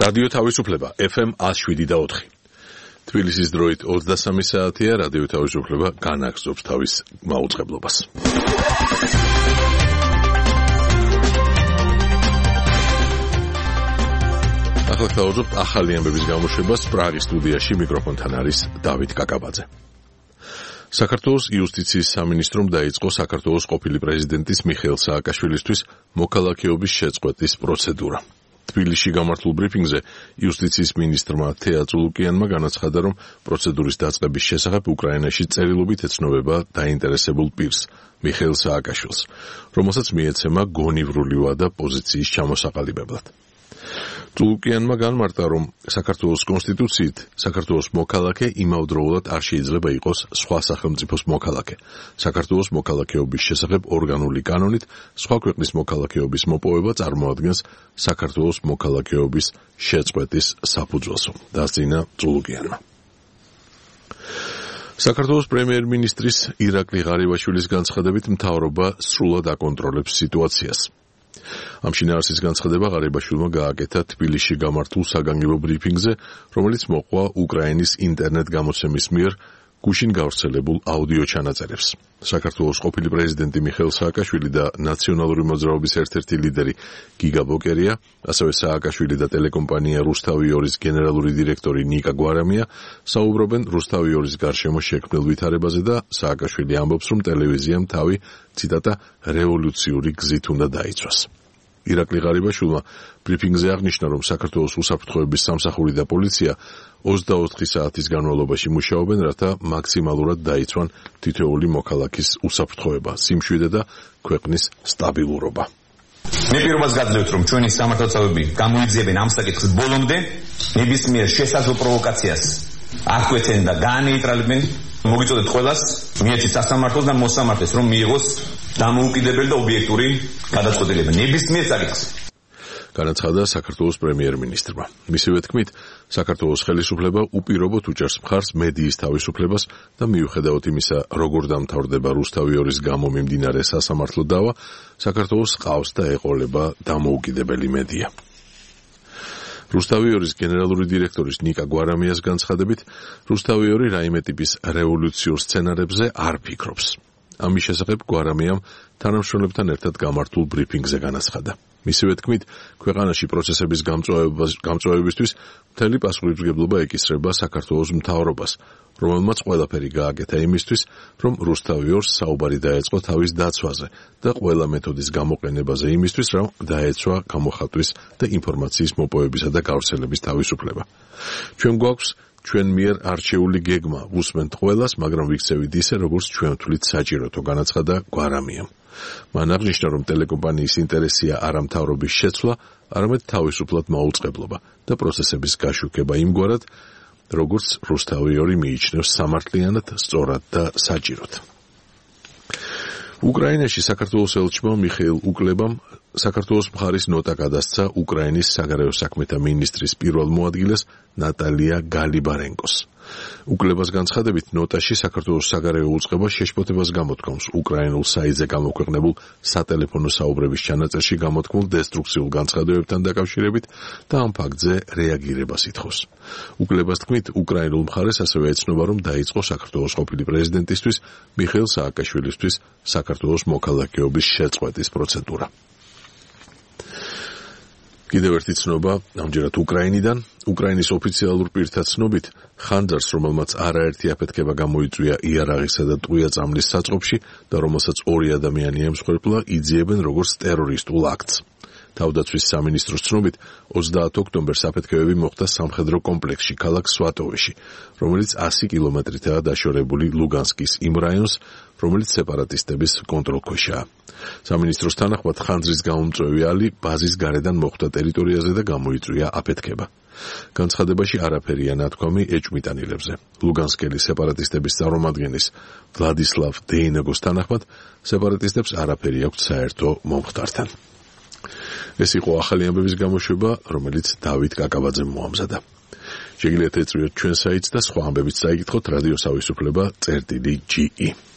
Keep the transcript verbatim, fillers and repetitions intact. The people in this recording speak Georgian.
რადიო თავისუფლება ეფ ემ one oh seven და four. თბილისის დროით ოცდასამი საათია, რადიო თავისუფლება განაგრძობს თავის მაუწყებლობას. ახლა გავუძობთ ახალი ამბების გამოშვებას პრაღის სტუდიაში მიკროფონთან არის დავით კაკაბაძე. საქართველოს იუსტიციის სამინისტრომ დაიწყო საქართველოს ყოფილი პრეზიდენტის მიხეილ სააკაშვილისთვის მოქალაქეობის შეწყვეტის პროცედურა. თბილისში გამართულ ბრიფინგზე იუსტიციის მინისტრმა თეა წულუკიანმა განაცხადა, რომ პროცედურის დაწყების შესახებ უკრაინაში წერილობით ეცნობება დაინტერესებულ პირს, მიხეილ სააკაშვილს, რომელსაც მიეცემა გონივრული ვადა პოზიციის ჩამოსაყალიბებლად. წულუკიანმა განმარტა, რომ საქართველოს კონსტიტუციით საქართველოს მოქალაქე იმავდროულად არ შეიძლება იყოს სხვა სახელმწიფოს მოქალაქე. საქართველოს მოქალაქეობის შესახებ ორგანული კანონით სხვა ქვეყნის მოქალაქეობის მოპოვება წარმოადგენს საქართველოს მოქალაქეობის შეწყვეტის საფუძველს, დასძინა წულუკიანმა. საქართველოს პრემიერ-მინისტრის ირაკლი ღარიბაშვილის განცხადებით მთავრობა სრულად აკონტროლებს სიტუაციას. ამ შინაარსის განცხადება ღარიბაშვილმა გააკეთა თბილისში გამართულ საგანგებო ბრიფინგზე, რომელიც მოყვა უკრაინის ინტერნეტ გამოცემის მიერ გუშინ გავრცელებულ აუდიო ჩანაწერებს. საქართველოს ყოფილი პრეზიდენტი მიხეილ სააკაშვილი და ნაციონალური მოძრაობის ერთ-ერთი ლიდერი გიგა ბოკერია, ასევე სააკაშვილი და ტელეკომპანია რუსთავი ორის გენერალური დირექტორი ნიკა გვარამია საუბრობენ რუსთავი ორის გარშემო შექმნილ ვითარებაზე და სააკაშვილი ამბობს, რომ ტელევიზიამ თავი, ციტატა, რევოლუციური გზით უნდა დაიცვას. ირაკლი ღარიბაშვილმა ბრიფინგზე აღნიშნა, რომ საქართველოს უსაფრთხოების სამსახური და პოლიცია ოცდაოთხი საათის განმავლობაში მუშაობენ, რათა მაქსიმალურად დაიცვან თითოეული მოქალაქის უსაფრთხოება, სიმშვიდე და ქვეყნის სტაბილურობა. მე პირობას გაძლევთ, რომ ჩვენი სამართალდამცავები გამოიძიებენ ამ საკითხს ბოლომდე, ნებისმიერ შესაძლო პროვოკაციას აკვეთენ და გაანეიტრალებენ. მოგიწოდეთ ყველას მიეცით სასამართლოს და მოსამართლეს, რომ მიიღოს დამოუკიდებელი და ობიექტური გადაწყვეტილება ნებისმიერ საკითხზე. განაცხადა საქართველოს პრემიერ-მინისტრმა. მისივე თქმით, საქართველოს ხელისუფლება უპირობოდ უჭერს მხარს მედიის თავისუფლებას და მიუხედავად იმისა, როგორ დამთავრდება რუსთავი ორის გამო მიმდინარე სასამართლო დავა, საქართველოს ყავს და ეყოლება დამოუკიდებელი მედია. რუსთავი ორის გენერალური დირექტორის ნიკა გვარამიას განცხადებით, რუსთავი ორი რაიმე ტიპის რევოლუციურ სცენარებზე არ ფიქრობს. ამის შესახებ გვარამიამ თანამშრომლებთან ერთად გამართულ ბრიფინგზე განაცხადა. მისივე თქმით, ქვეყანაში პროცესების გამწვავებისთვის მთელი პასუხისმგებლობა ეკისრება საქართველოს მთავრობას, რომელმაც ყველაფერი გააკეთა იმისთვის, რომ რუსთავი ორს საუბარი დაეწყო თავის დაცვაზე და ყველა მეთოდის გამოყენებაზე იმისთვის, რომ დაეცვა გამოხატვის და ინფორმაციის მოპოვებისა და გავრცელების თავისუფლება. ჩვენ გვაქვს ჩვენ მიერ არჩეული გეგმა, უსმენთ ყველას, მაგრამ ვიქცევით ისე, როგორც ჩვენ ვთვლით საჭიროთო, განაცხადა გვარამიამ. მან აღნიშნა, რომ ტელეკომპანიის ინტერესია არა მთავრობის შეცვლა, არამედ თავისუფლად მაუწყებლობა და პროცესების გაშუქება იმგვარად, როგორც რუსთავი ორი მიიჩნევს სამართლიანად, სწორად და საჭიროდ. უკრაინაში საქართველოს ელჩმა მიხეილ უკლებამ საქართველოს მხარის ნოტა გადასცა უკრაინის საგარეო საქმეთა მინისტრის პირველ მოადგილეს ნატალია გალიბარენკოს. უკლებას განცხადებით, ნოტაში საქართველოს საგარეო უწყება შეშფოთებას გამოთქვამს უკრაინულ საიტზე გამოქვეყნებულ სატელეფონო საუბრების ჩანაწერში გამოთქმულ დესტრუქციულ განცხადებებთან დაკავშირებით და ამ ფაქტზე რეაგირებას ითხოვს. უკლებას თქმით, უკრაინულ მხარეს ასევე ეცნობა, რომ დაიწყო საქართველოს ყოფილი პრეზიდენტისთვის მიხეილ სააკაშვილისთვის საქართველოს მოქალაქეობის შეწყვეტის პროცედურა. კიდევ ერთი ცნობა, ამჯერად უკრაინიდან. უკრაინის ოფიციალურ პირთა ცნობით, ხანძარს, რომელმაც არაერთი აფეთქება გამოიწვია იარაღისა და ტყვია-წამლის საწყობში და რომელსაც ორი ადამიანი ემსხვერპლა, იძიებენ როგორც ტერორისტულ აქტს. თავდაცვის სამინისტროს ცნობით, ოცდაათ ოქტომბერს აფეთქებები მოხდა სამხედრო კომპლექსში, ქალაქ სვატოვეში, რომელიც ასი კილომეტრითაა დაშორებული ლუგანსკის იმ რაიონს, რომელიც სეპარატისტების კონტროლქვეშაა. სამინისტროს თანახმად, ხანძრის გამომწვევი ალი ბაზის გარედან მოხვდა ტერიტორიაზე და გამოიწვია აფეთქება. განცხადებაში არაფერია ნათქვამი ეჭვმიტანილებზე. ლუგანსკელი სეპარატისტების წარმომადგენლის ვლადისლავ დეინეგოს თანახმად, სეპარატისტებს არაფერი აქვთ საერთო მომხდართან. ეს იყო ახალი ამბების გამოშვება, რომელიც დავით კაკაბაძემ მოამზადა. შეგიძლიათ ეწვიოთ ჩვენ საიტს და სხვა ამბებიც წაიკითხოთ რადიო თავისუფლება წერტილი ჯი ი.